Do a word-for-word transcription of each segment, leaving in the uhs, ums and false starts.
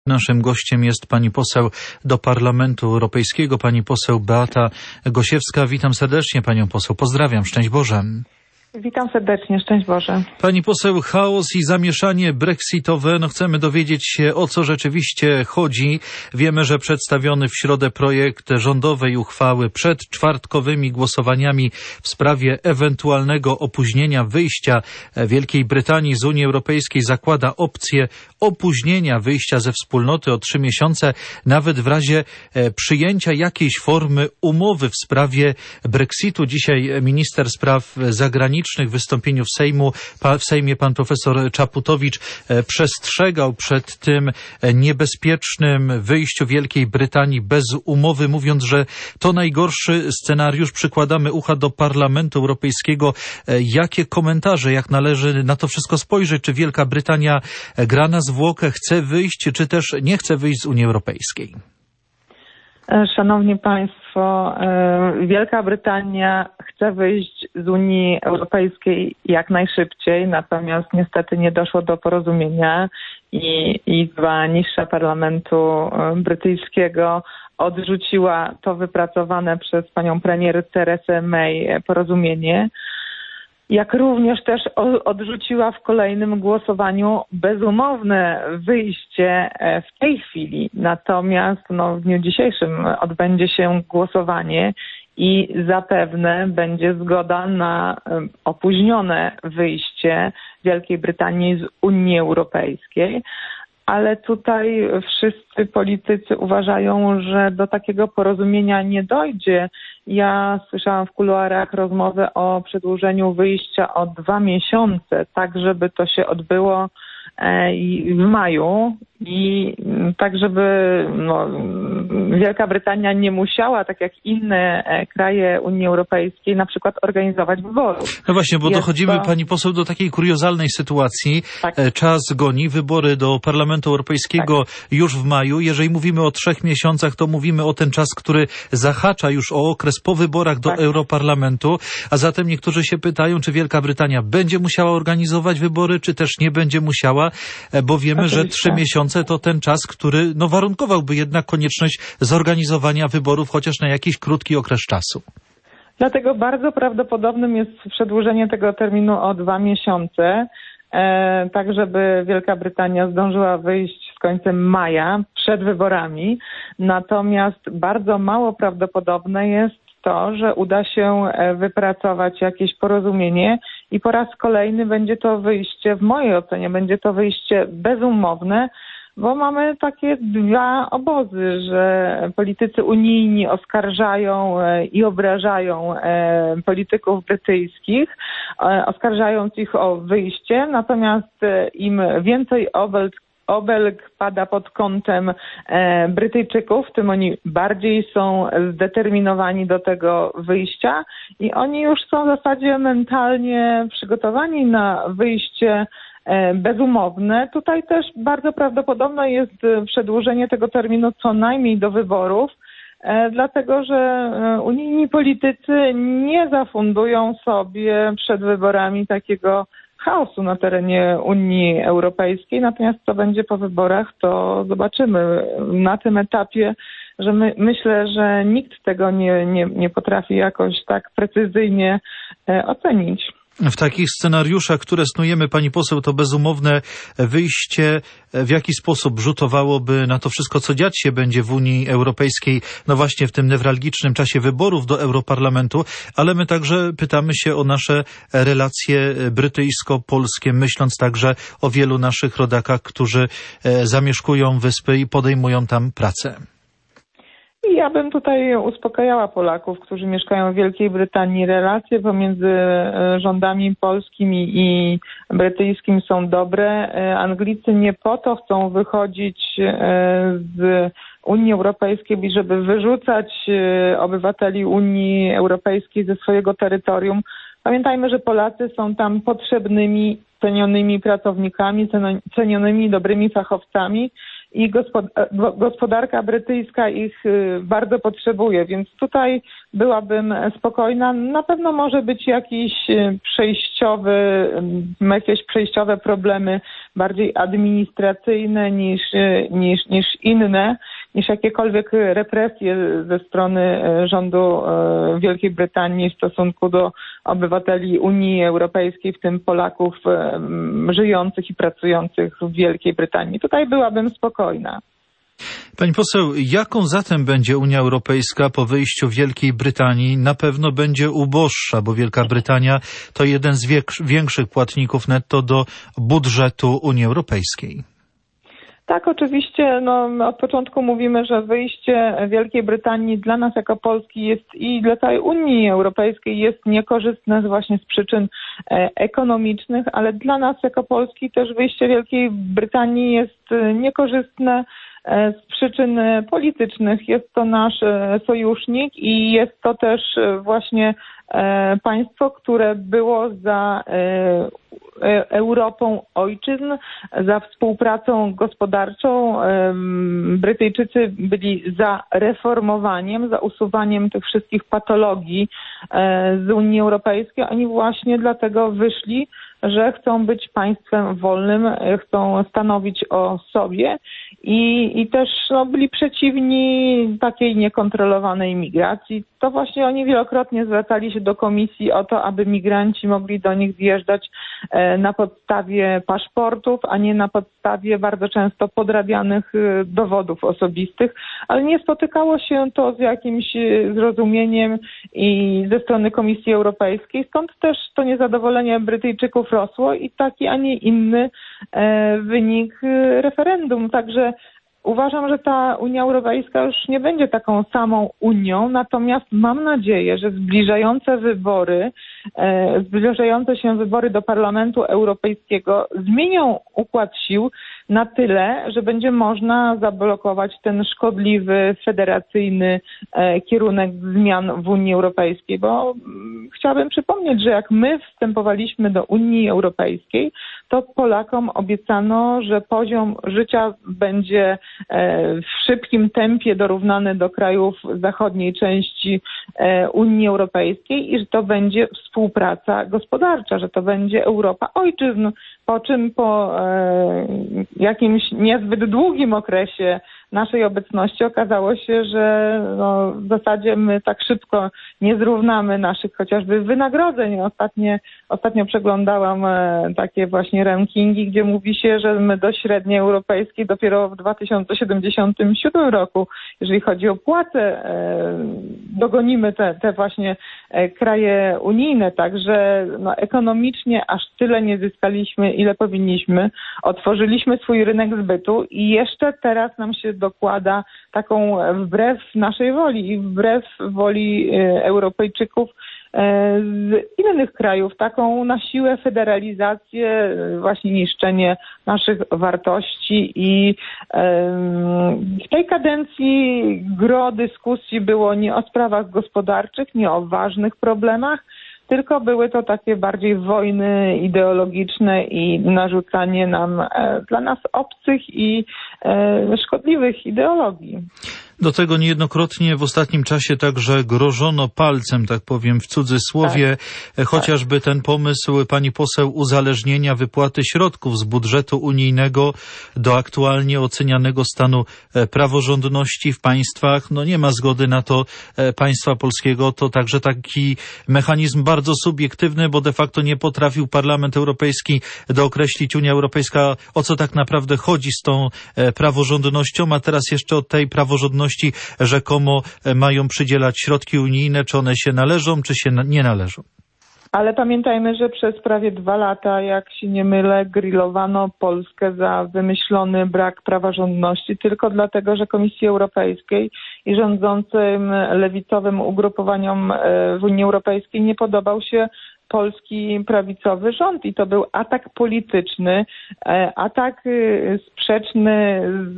Naszym gościem jest pani poseł do Parlamentu Europejskiego, pani poseł Beata Gosiewska. Witam serdecznie panią poseł. Pozdrawiam. Szczęść Boże. Witam serdecznie, szczęść Boże. Pani poseł, chaos i zamieszanie brexitowe. No chcemy dowiedzieć się, o co rzeczywiście chodzi. Wiemy, że przedstawiony w środę projekt rządowej uchwały przed czwartkowymi głosowaniami w sprawie ewentualnego opóźnienia wyjścia Wielkiej Brytanii z Unii Europejskiej zakłada opcję opóźnienia wyjścia ze wspólnoty o trzy miesiące, nawet w razie przyjęcia jakiejś formy umowy w sprawie Brexitu. Dzisiaj minister spraw zagranicznych w wystąpieniu w Sejmu, w Sejmie pan profesor Czaputowicz przestrzegał przed tym niebezpiecznym wyjściu Wielkiej Brytanii bez umowy, mówiąc, że to najgorszy scenariusz. Przykładamy ucha do Parlamentu Europejskiego. Jakie komentarze, jak należy na to wszystko spojrzeć? Czy Wielka Brytania gra na zwłokę, chce wyjść, czy też nie chce wyjść z Unii Europejskiej? Szanowni Państwo, Wielka Brytania chce wyjść z Unii Europejskiej jak najszybciej, natomiast niestety nie doszło do porozumienia i Izba niższa Parlamentu Brytyjskiego odrzuciła to wypracowane przez panią premier Teresę May porozumienie, jak również też odrzuciła w kolejnym głosowaniu bezumowne wyjście w tej chwili. Natomiast no, w dniu dzisiejszym odbędzie się głosowanie i zapewne będzie zgoda na opóźnione wyjście Wielkiej Brytanii z Unii Europejskiej. Ale tutaj wszyscy politycy uważają, że do takiego porozumienia nie dojdzie. Ja słyszałam w kuluarach rozmowę o przedłużeniu wyjścia o dwa miesiące, tak żeby to się odbyło w maju i tak, żeby no, Wielka Brytania nie musiała, tak jak inne kraje Unii Europejskiej, na przykład organizować wyborów. No właśnie, bo Jest dochodzimy, to... pani poseł, do takiej kuriozalnej sytuacji. Tak. Czas goni, wybory do Parlamentu Europejskiego tak. już w maju. Jeżeli mówimy o trzech miesiącach, to mówimy o ten czas, który zahacza już o okres po wyborach do tak. Europarlamentu. A zatem niektórzy się pytają, czy Wielka Brytania będzie musiała organizować wybory, czy też nie będzie musiała, bo wiemy, Oczywiście. że trzy miesiące to ten czas, który no, warunkowałby jednak konieczność zorganizowania wyborów chociaż na jakiś krótki okres czasu. Dlatego bardzo prawdopodobnym jest przedłużenie tego terminu o dwa miesiące, e, tak żeby Wielka Brytania zdążyła wyjść z końcem maja przed wyborami. Natomiast bardzo mało prawdopodobne jest to, że uda się wypracować jakieś porozumienie i po raz kolejny będzie to wyjście, w mojej ocenie, będzie to wyjście bezumowne, bo mamy takie dwa obozy, że politycy unijni oskarżają i obrażają polityków brytyjskich, oskarżając ich o wyjście, natomiast im więcej obelg Obelg pada pod kątem e, Brytyjczyków, tym oni bardziej są zdeterminowani do tego wyjścia i oni już są w zasadzie mentalnie przygotowani na wyjście e, bezumowne. Tutaj też bardzo prawdopodobne jest przedłużenie tego terminu co najmniej do wyborów, e, dlatego że e, unijni politycy nie zafundują sobie przed wyborami takiego chaosu na terenie Unii Europejskiej, natomiast co będzie po wyborach, to zobaczymy. Na tym etapie, że my, myślę, że nikt tego nie, nie, nie potrafi jakoś tak precyzyjnie e, ocenić. W takich scenariuszach, które snujemy, pani poseł, to bezumowne wyjście w jaki sposób rzutowałoby na to wszystko, co dziać się będzie w Unii Europejskiej, no właśnie w tym newralgicznym czasie wyborów do Europarlamentu, ale my także pytamy się o nasze relacje brytyjsko-polskie, myśląc także o wielu naszych rodakach, którzy zamieszkują wyspy i podejmują tam pracę. Ja bym tutaj uspokajała Polaków, którzy mieszkają w Wielkiej Brytanii. Relacje pomiędzy rządami polskim i brytyjskim są dobre. Anglicy nie po to chcą wychodzić z Unii Europejskiej, żeby wyrzucać obywateli Unii Europejskiej ze swojego terytorium. Pamiętajmy, że Polacy są tam potrzebnymi, cenionymi pracownikami, cenionymi, dobrymi fachowcami i gospodarka brytyjska ich bardzo potrzebuje, więc tutaj byłabym spokojna. Na pewno może być jakiś przejściowy, jakieś przejściowe problemy bardziej administracyjne niż, niż, niż inne, niż jakiekolwiek represje ze strony rządu Wielkiej Brytanii w stosunku do obywateli Unii Europejskiej, w tym Polaków żyjących i pracujących w Wielkiej Brytanii. Tutaj byłabym spokojna. Pani poseł, jaką zatem będzie Unia Europejska po wyjściu Wielkiej Brytanii? Na pewno będzie uboższa, bo Wielka Brytania to jeden z większych płatników netto do budżetu Unii Europejskiej. Tak, oczywiście. No, od początku mówimy, że wyjście Wielkiej Brytanii dla nas jako Polski jest i dla całej Unii Europejskiej jest niekorzystne właśnie z przyczyn e, ekonomicznych, ale dla nas jako Polski też wyjście Wielkiej Brytanii jest niekorzystne z przyczyn politycznych. Jest to nasz sojusznik i jest to też właśnie państwo, które było za Europą ojczyzn, za współpracą gospodarczą. Brytyjczycy byli za reformowaniem, za usuwaniem tych wszystkich patologii z Unii Europejskiej. Oni właśnie dlatego wyszli, że chcą być państwem wolnym, chcą stanowić o sobie i, i też no, byli przeciwni takiej niekontrolowanej migracji. To właśnie oni wielokrotnie zwracali się do komisji o to, aby migranci mogli do nich wjeżdżać na podstawie paszportów, a nie na podstawie bardzo często podrabianych dowodów osobistych, ale nie spotykało się to z jakimś zrozumieniem i ze strony Komisji Europejskiej, stąd też to niezadowolenie Brytyjczyków rosło i taki, a nie inny wynik referendum. Także uważam, że ta Unia Europejska już nie będzie taką samą Unią, natomiast mam nadzieję, że zbliżające wybory, e, zbliżające się wybory do Parlamentu Europejskiego zmienią układ sił na tyle, że będzie można zablokować ten szkodliwy, federacyjny e, kierunek zmian w Unii Europejskiej, bo m, chciałabym przypomnieć, że jak my wstępowaliśmy do Unii Europejskiej, to Polakom obiecano, że poziom życia będzie w szybkim tempie dorównany do krajów zachodniej części Unii Europejskiej i że to będzie współpraca gospodarcza, że to będzie Europa ojczyzn, po czym po jakimś niezbyt długim okresie naszej obecności okazało się, że no, w zasadzie my tak szybko nie zrównamy naszych chociażby wynagrodzeń. Ostatnie, ostatnio przeglądałam e, takie właśnie rankingi, gdzie mówi się, że my do średniej europejskiej dopiero w dwa tysiące siedemdziesiątym siódmym roku, jeżeli chodzi o płace, e, dogonimy te, te właśnie e, kraje unijne. Także no, ekonomicznie aż tyle nie zyskaliśmy, ile powinniśmy. Otworzyliśmy swój rynek zbytu i jeszcze teraz nam się dokłada taką wbrew naszej woli i wbrew woli Europejczyków z innych krajów, taką na siłę federalizację, właśnie niszczenie naszych wartości i w tej kadencji gro dyskusji było nie o sprawach gospodarczych, nie o ważnych problemach, tylko były to takie bardziej wojny ideologiczne i narzucanie nam e, dla nas obcych i e, szkodliwych ideologii. Do tego niejednokrotnie w ostatnim czasie także grożono palcem, tak powiem w cudzysłowie, tak. Chociażby ten pomysł pani poseł uzależnienia wypłaty środków z budżetu unijnego do aktualnie ocenianego stanu praworządności w państwach. No nie ma zgody na to państwa polskiego. To także taki mechanizm bardzo subiektywny, bo de facto nie potrafił Parlament Europejski dookreślić, Unia Europejska, o co tak naprawdę chodzi z tą praworządnością, a teraz jeszcze od tej praworządności rzekomo mają przydzielać środki unijne, czy one się należą, czy się nie należą. Ale pamiętajmy, że przez prawie dwa lata, jak się nie mylę, grillowano Polskę za wymyślony brak praworządności tylko dlatego, że Komisji Europejskiej i rządzącym lewicowym ugrupowaniom w Unii Europejskiej nie podobał się polski prawicowy rząd i to był atak polityczny, atak sprzeczny z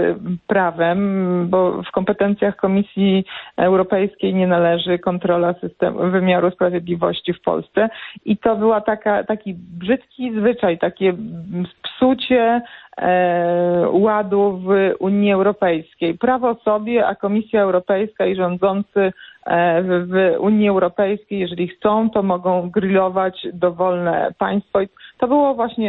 prawem, bo w kompetencjach Komisji Europejskiej nie należy kontrola systemu, wymiaru sprawiedliwości w Polsce i to była taka, taki brzydki zwyczaj, takie psucie e, ładu w Unii Europejskiej. Prawo sobie, a Komisja Europejska i rządzący w, w Unii Europejskiej, jeżeli chcą, to mogą grillować dowolne państwo. I to było właśnie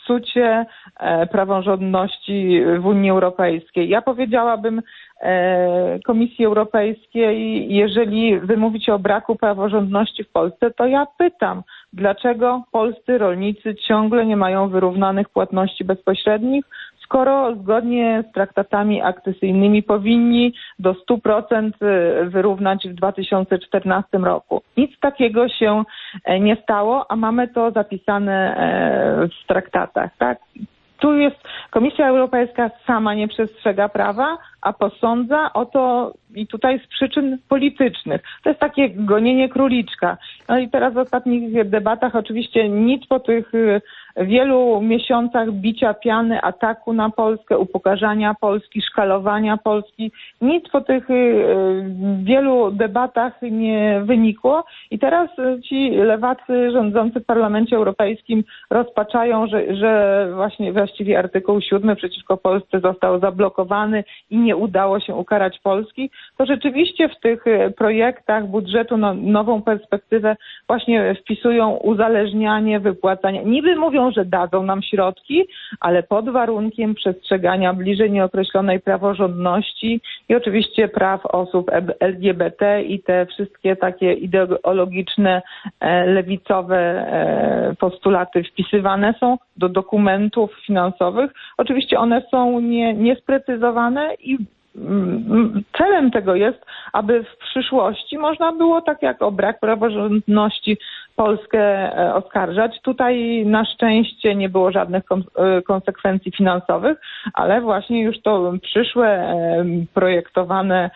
psucie praworządności w Unii Europejskiej. Ja powiedziałabym Komisji Europejskiej, jeżeli wy mówicie o braku praworządności w Polsce, to ja pytam, dlaczego polscy rolnicy ciągle nie mają wyrównanych płatności bezpośrednich, skoro zgodnie z traktatami akcesyjnymi powinni do stu procent wyrównać w dwa tysiące czternastym roku. Nic takiego się nie stało, a mamy to zapisane w traktatach, tak? Tu jest Komisja Europejska sama nie przestrzega prawa, a posądza o to i tutaj z przyczyn politycznych. To jest takie gonienie króliczka. No i teraz w ostatnich debatach oczywiście nic po tych wielu miesiącach bicia piany, ataku na Polskę, upokarzania Polski, szkalowania Polski, nic po tych wielu debatach nie wynikło i teraz ci lewacy rządzący w Parlamencie Europejskim rozpaczają, że, że właśnie właściwie artykuł siódmy przeciwko Polsce został zablokowany i nie udało się ukarać Polski. To rzeczywiście w tych projektach budżetu no, nową perspektywę właśnie wpisują uzależnianie, wypłacanie. Niby mówią, że dadzą nam środki, ale pod warunkiem przestrzegania bliżej nieokreślonej praworządności i oczywiście praw osób L G B T i te wszystkie takie ideologiczne, lewicowe postulaty wpisywane są do dokumentów finansowych. Oczywiście one są nie, niesprecyzowane i celem tego jest, aby w przyszłości można było, tak jak o brak praworządności, Polskę oskarżać. Tutaj na szczęście nie było żadnych konsekwencji finansowych, ale właśnie już to przyszłe projektowane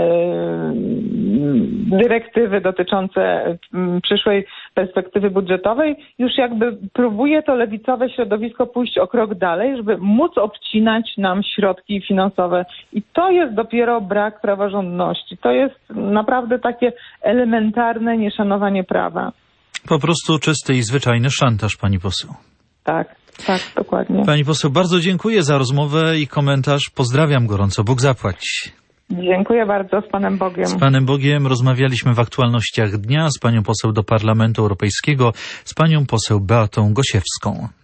dyrektywy dotyczące przyszłej perspektywy budżetowej już jakby próbuje to lewicowe środowisko pójść o krok dalej, żeby móc obcinać nam środki finansowe. I to jest dopiero brak praworządności. To jest naprawdę takie elementarne nieszanowanie prawa. Po prostu czysty i zwyczajny szantaż, pani poseł. Tak, tak, dokładnie. Pani poseł, bardzo dziękuję za rozmowę i komentarz. Pozdrawiam gorąco. Bóg zapłać. Dziękuję bardzo, z Panem Bogiem. Z Panem Bogiem rozmawialiśmy w aktualnościach dnia z panią poseł do Parlamentu Europejskiego, z panią poseł Beatą Gosiewską.